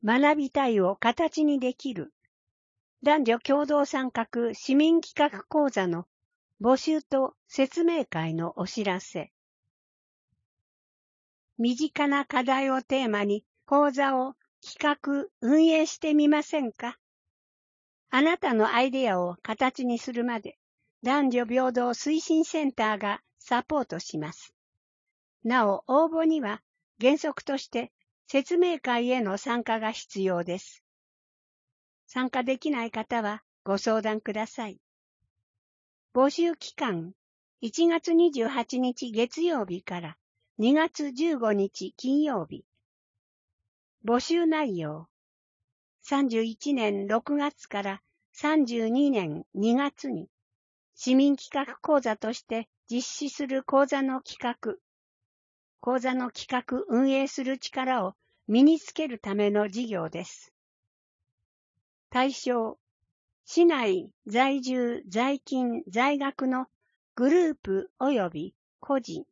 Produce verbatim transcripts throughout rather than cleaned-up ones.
学びたいを形にできる男女共同参画市民企画講座の募集と説明会のお知らせ。身近な課題をテーマに講座を企画運営してみませんか？あなたのアイデアを形にするまで男女平等推進センターがサポートします。なお、応募には原則として説明会への参加が必要です。参加できない方はご相談ください。募集期間、いちがつにじゅうはちにち月曜日からにがつじゅうごにち金曜日。募集内容、さんじゅういちねんろくがつからさんじゅうにねんにがつに市民企画講座として実施する講座の企画、講座の企画運営する力を身につけるための事業です。対象、市内在住在勤在学のグループ及び個人。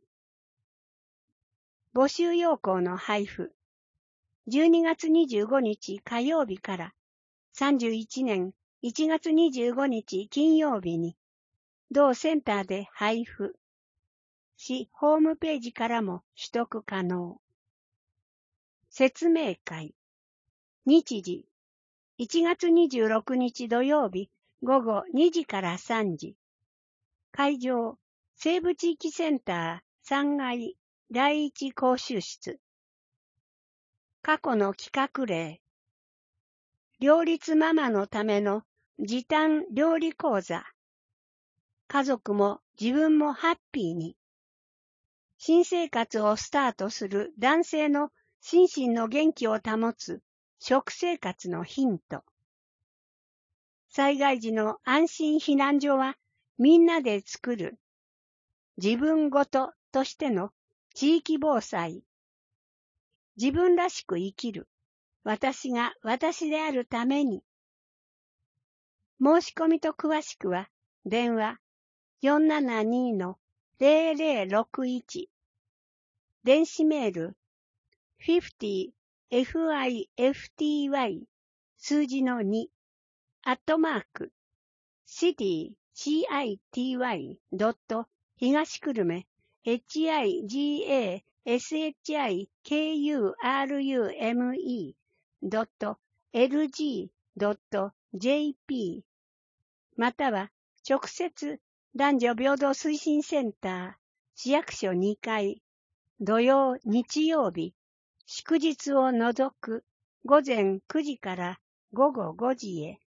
募集要項の配布。じゅうにがつにじゅうごにち火曜日からさんじゅういちねんいちがつにじゅうごにち金曜日に同センターで配布。市ホームページからも取得可能。説明会。日時。いちがつにじゅうろくにち土曜日ごごにじからさんじ。会場、西部地域センターさんがいだいいち講習室。過去の企画例。両立ママのための時短料理講座。家族も自分もハッピーに。新生活をスタートする男性の心身の元気を保つ食生活のヒント。災害時の安心避難所はみんなで作る。自分ごととしての地域防災。自分らしく生きる。私が私であるために。申し込みと詳しくは電話 よんななに のゼロゼロろくいち。電子メール ごじゅう フィフティー 数字のにアットマーク シティ シーアイティーワイ ドット東久留米 エイチアイジーエーエスエイチアイケーユーアールユーエムイー ドットエルジー ドットジェーピー または直接男女平等推進センター市役所にかい土曜日曜日祝日を除く午前くじから午後ごじへ